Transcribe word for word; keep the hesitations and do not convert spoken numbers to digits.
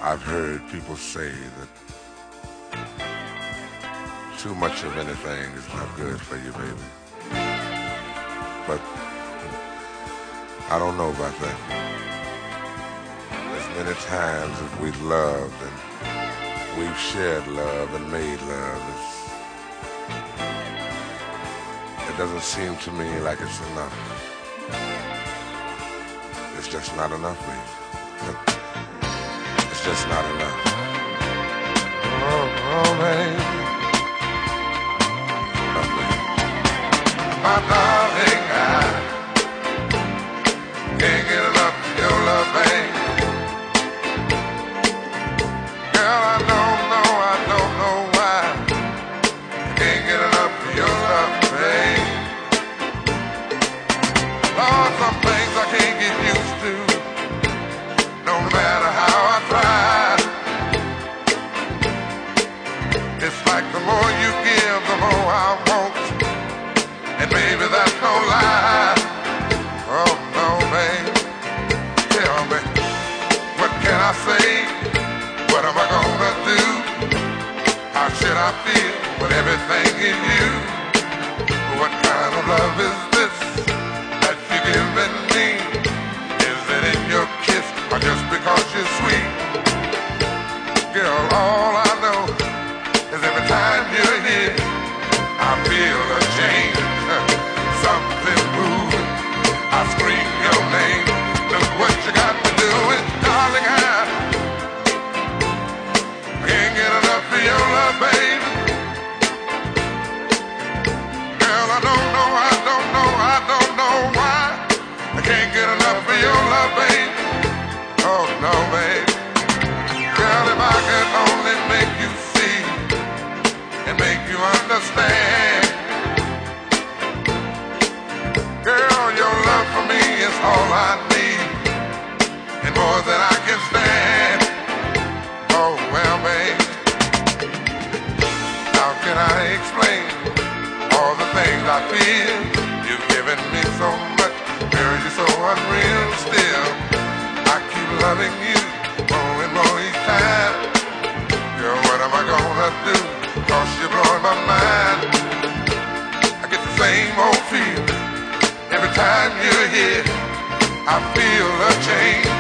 I've heard people say that too much of anything is not good for you, baby. But I don't know about that. As many times as we've loved and we've shared love and made love, it's, it doesn't seem to me like it's enough. It's just not enough, baby. It's just not enough. Oh, oh, baby. My darling, I can't get enough of your love, babe. Girl, I don't know, I don't know why I can't get enough of your love, babe. Lord, some things I can't get used to, no matter how I try. It's like the more you give, the more I want. And baby, that's no lie. Oh no, babe. Tell me, what can I say? What am I gonna do? How should I feel with everything in you? What kind of love is this that you're giving me? Is it in your kiss or just because you're sweet? Girl, all I know is every time you're here, I feel a change. Something moving, I scream your name. Look what you got to do, and darling, I can't get enough of your love, baby. Girl, I don't know, I don't know, I don't know why I can't get enough of your love, baby. Oh no, baby. Girl, if I could only make you see and make you understand. Girl, your love for me is all I need, and more than I can stand. Oh, well, babe, how can I explain all the things I feel? You've given me so much, girl, you're so unreal still. I keep loving you more and more each time. Girl, what am I gonna do? Cause you're blowing my mind. I get the same old feeling. Every time you're here, I feel a change.